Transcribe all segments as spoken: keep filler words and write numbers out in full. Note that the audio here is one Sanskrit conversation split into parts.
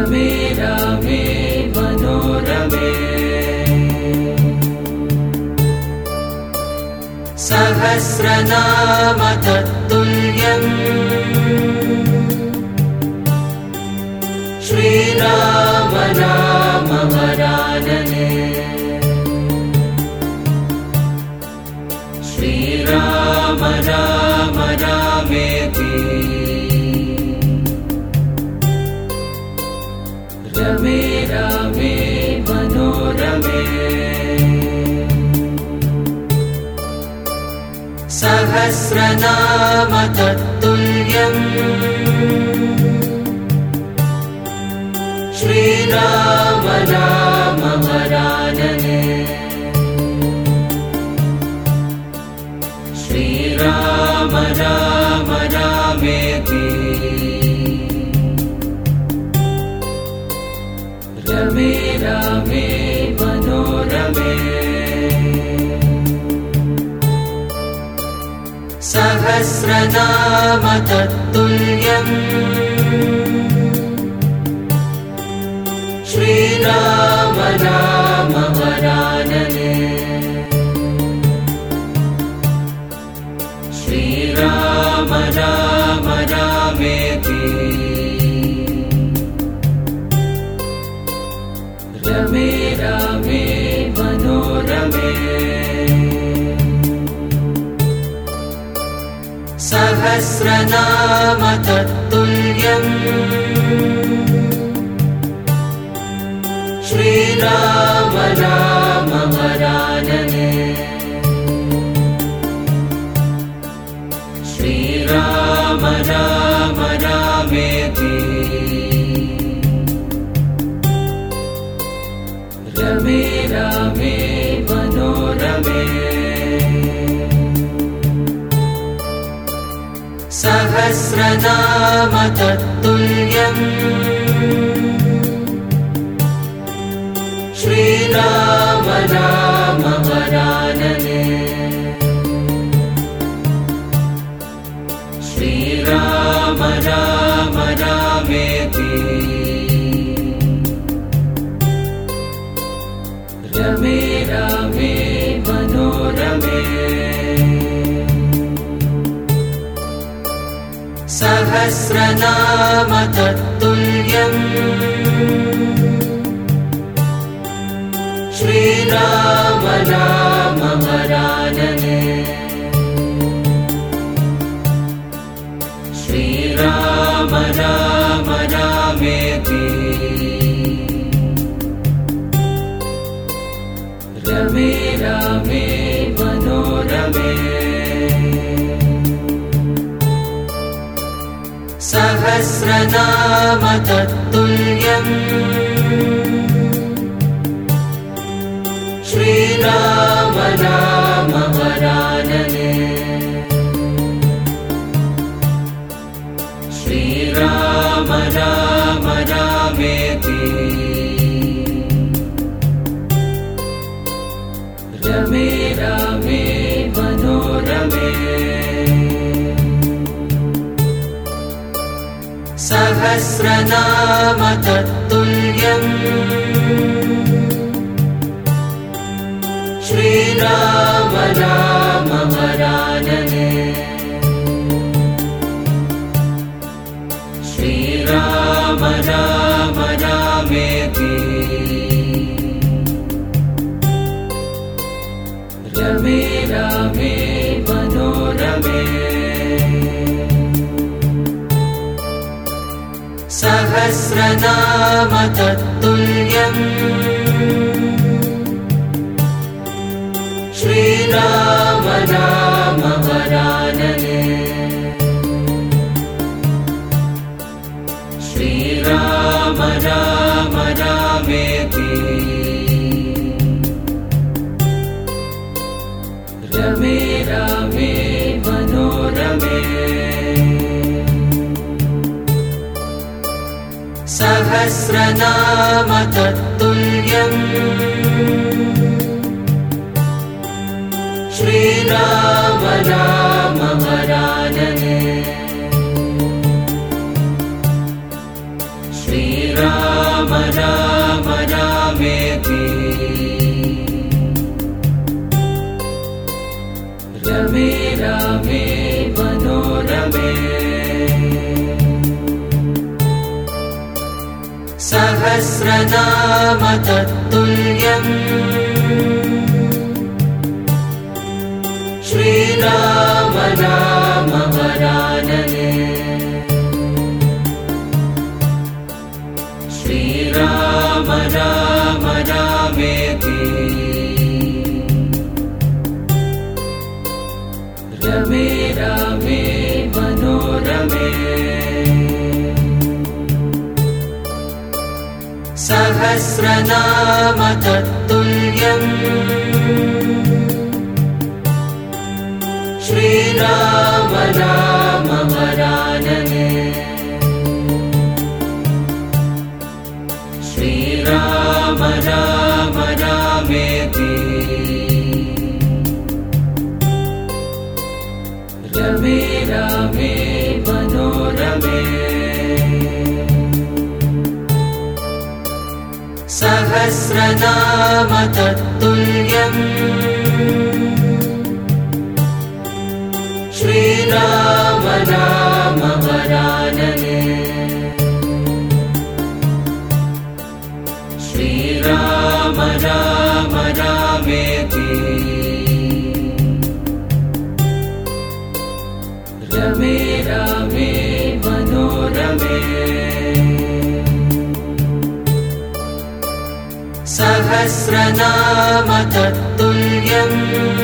रमे रामे मनोरमे सहस्रनाम तत्तुल्यम् श्रीराम नाम वरानने श्रीराम राम रामेति रमे रामे मनोरमे सहस्रनाम तत्तुल्यम् श्रीराम नाम वरानने श्रीराम राम रामेति रमे रामे मनोरमे सहस्रनाम तत्तुल्यम् श्रीराम नाम वरानने श्रीराम राम रामेति रमे रामे मनोरमे सहस्रनाम तत्तुल्यम् श्रीराम नाम वरानने श्रीराम राम रामेति रमे रामे मनोरमे सहस्रनाम तत्तुल्यम् श्रीराम नाम वरानने श्रीराम राम रामेति रमे रामे मनोरमे सहस्रनाम तत्तुल्यम् श्रीराम नाम वरानने श्रीराम राम रामेति रमे रामे मनोरमे सहस्रनाम तत्तुल्यम् श्रीराम नाम वरानने श्रीराम राम रामेति रमे रामे मनोरमे सहस्रनाम तत्तुल्यम् श्रीराम नाम वरानने श्रीराम राम रामेति रमे रामे मनोरमे सहस्रनाम तत्तुल्यम् श्रीराम नाम वरानने श्रीराम राम रामेति रमे रामे मनोरमे सहस्रनाम तत्तुल्यम् श्रीराम नाम वरानने श्रीराम राम रामेति रमे रामे मनोरमे सहस्रनाम तत्तुल्यम् श्रीराम नाम वरानने श्रीराम राम रामेति रमे रामे मनोरमे सहस्रनाम तत्तुल्यम् श्रीराम नाम वरानने श्रीराम राम रामेति रमे रामे मनोरमे सहस्रनाम तत्तुल्यम् श्रीराम नाम वरानने श्रीराम राम रामेति रमे रामे मनोरमे सहस्रनाम तत्तुल्यम्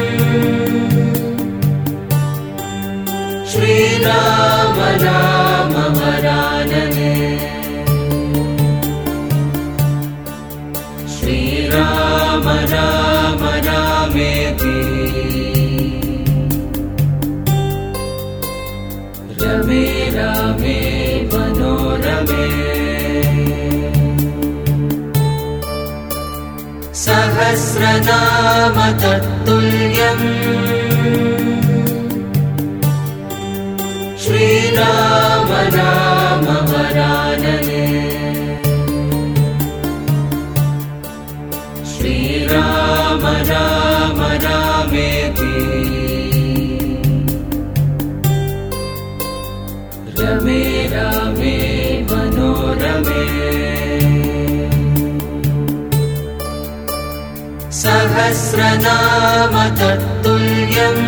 श्रीराम नाम वरानने श्रीराम राम रामेति रमे रामे मनोरमे सहस्रनाम तत्तुल्यम् श्रीराम नाम वरानने श्रीराम राम रामेति रमे रामे मनोरमे सहस्रनाम तत्तुल्यम्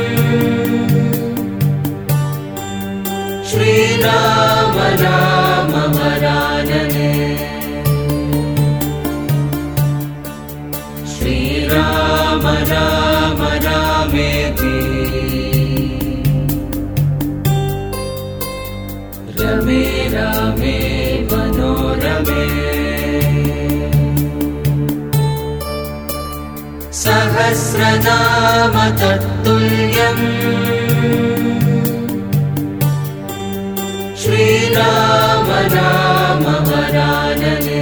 श्रीराम नाम वरानने श्रीराम राम रामेति रमे रामे मनोरमे सहस्रनाम तत्तुल्यम् श्रीराम नाम वरानने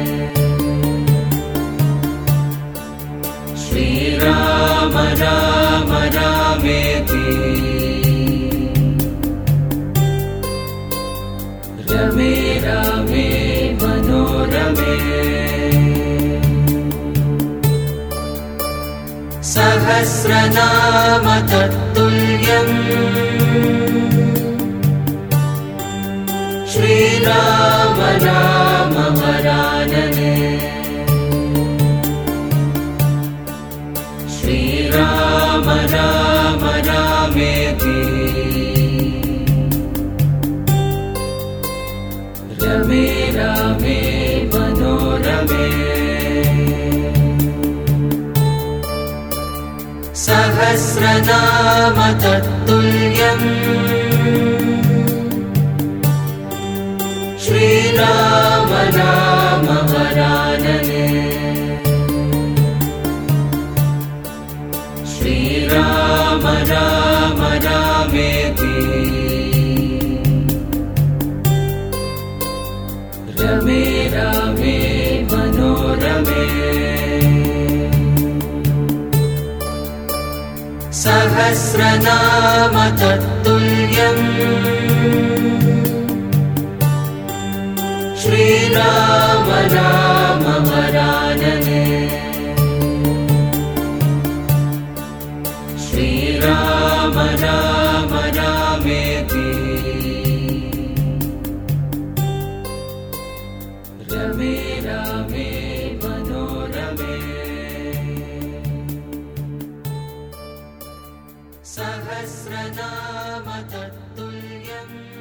श्रीराम राम रामेति रमे रामे मनोरमे सहस्रनाम तत्तुल्यम् श्रीराम नाम वरानने श्रीराम राम रामेति रमे रामे मनोरमे सहस्रनाम तत्तुल्यम् श्रीराम नाम वरानने श्रीराम राम रामेति रमे रामे मनोरमे सहस्रनाम तत्तुल्यम् श्रीराम सहस्रनाम तत्तुल्यम्